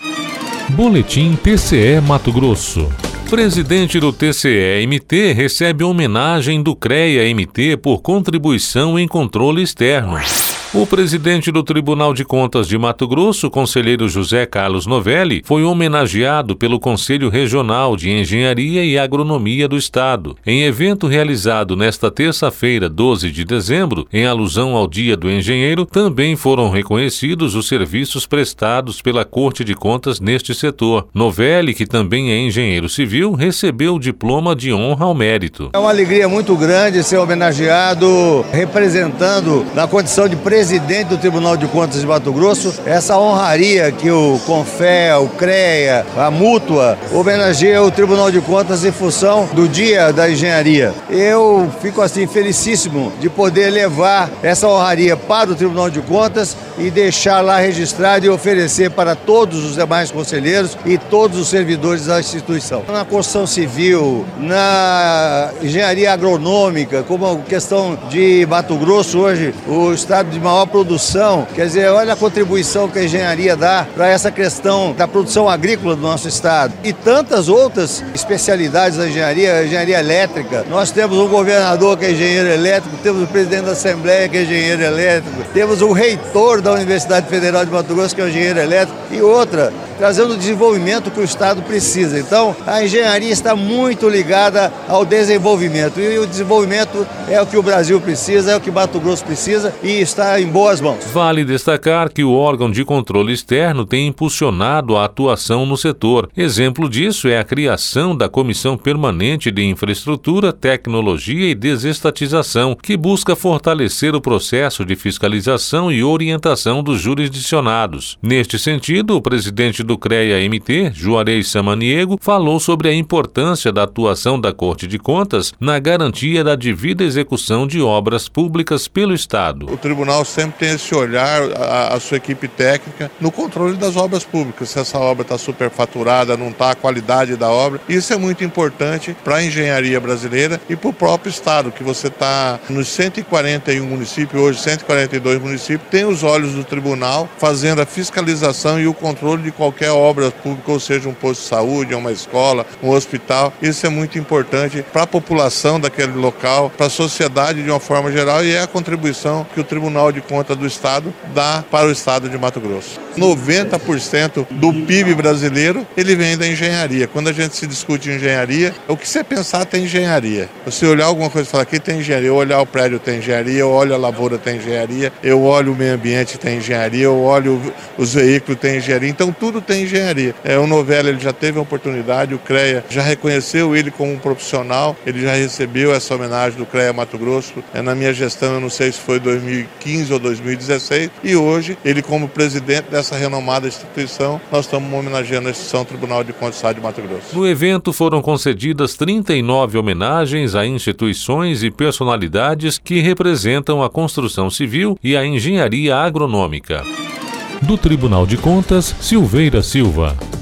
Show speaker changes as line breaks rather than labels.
Boletim TCE Mato Grosso. Presidente do TCE-MT recebe homenagem do CREA-MT por contribuição em controle externo. O presidente do Tribunal de Contas de Mato Grosso, conselheiro José Carlos Novelli, foi homenageado pelo Conselho Regional de Engenharia e Agronomia do Estado. Em evento realizado nesta terça-feira, 12 de dezembro, em alusão ao Dia do Engenheiro, também foram reconhecidos os serviços prestados pela Corte de Contas neste setor. Novelli, que também é engenheiro civil, recebeu o diploma de honra ao mérito.
É uma alegria muito grande ser homenageado representando na condição de presidente do Tribunal de Contas de Mato Grosso, essa honraria que o CONFEA, o CREA, a Mútua homenageia o Tribunal de Contas em função do Dia da Engenharia. Eu fico assim felicíssimo de poder levar essa honraria para o Tribunal de Contas e deixar lá registrado e oferecer para todos os demais conselheiros e todos os servidores da instituição. Na construção civil, na engenharia agronômica, como a questão de Mato Grosso hoje, o estado de maior produção, quer dizer, olha a contribuição que a engenharia dá para essa questão da produção agrícola do nosso estado. E tantas outras especialidades da engenharia, a engenharia elétrica. Nós temos um governador que é engenheiro elétrico, temos o presidente da Assembleia que é engenheiro elétrico, temos o reitor da Universidade Federal de Mato Grosso que é engenheiro elétrico e outra, trazendo o desenvolvimento que o estado precisa. Então, a engenharia está muito ligada ao desenvolvimento e o desenvolvimento é o que o Brasil precisa, é o que Mato Grosso precisa e está em boas mãos.
Vale destacar que o órgão de controle externo tem impulsionado a atuação no setor. Exemplo disso é a criação da Comissão Permanente de Infraestrutura, Tecnologia e Desestatização, que busca fortalecer o processo de fiscalização e orientação dos jurisdicionados. Neste sentido, o presidente do CREA-MT, Juarez Samaniego, falou sobre a importância da atuação da Corte de Contas na garantia da devida execução de obras públicas pelo Estado.
O tribunal sempre tem esse olhar, a sua equipe técnica, no controle das obras públicas. Se essa obra está superfaturada, não está a qualidade da obra. Isso é muito importante para a engenharia brasileira e para o próprio Estado, que você está nos 141 municípios, hoje 142 municípios, tem os olhos do tribunal fazendo a fiscalização e o controle de qualquer obra pública, ou seja, um posto de saúde, uma escola, um hospital. Isso é muito importante para a população daquele local, para a sociedade de uma forma geral, e é a contribuição que o Tribunal de Contas do Estado dá para o Estado de Mato Grosso. 90% do PIB brasileiro, ele vem da engenharia. Quando a gente se discute engenharia, o que você pensar tem engenharia. Você olhar alguma coisa e falar, aqui tem engenharia, eu olhar o prédio tem engenharia, eu olho a lavoura tem engenharia, eu olho o meio ambiente tem engenharia, eu olho os veículos tem engenharia, então tudo tem engenharia. O Novelli, ele já teve a oportunidade, o CREA já reconheceu ele como um profissional, ele já recebeu essa homenagem do CREA Mato Grosso, na minha gestão, eu não sei se foi 2015 ou 2016, e hoje, ele como presidente dessa renomada instituição, nós estamos homenageando a instituição Tribunal de Contas do Estado de Mato Grosso.
No evento foram concedidas 39 homenagens a instituições e personalidades que representam a construção civil e a engenharia agronômica. Do Tribunal de Contas, Silveira Silva.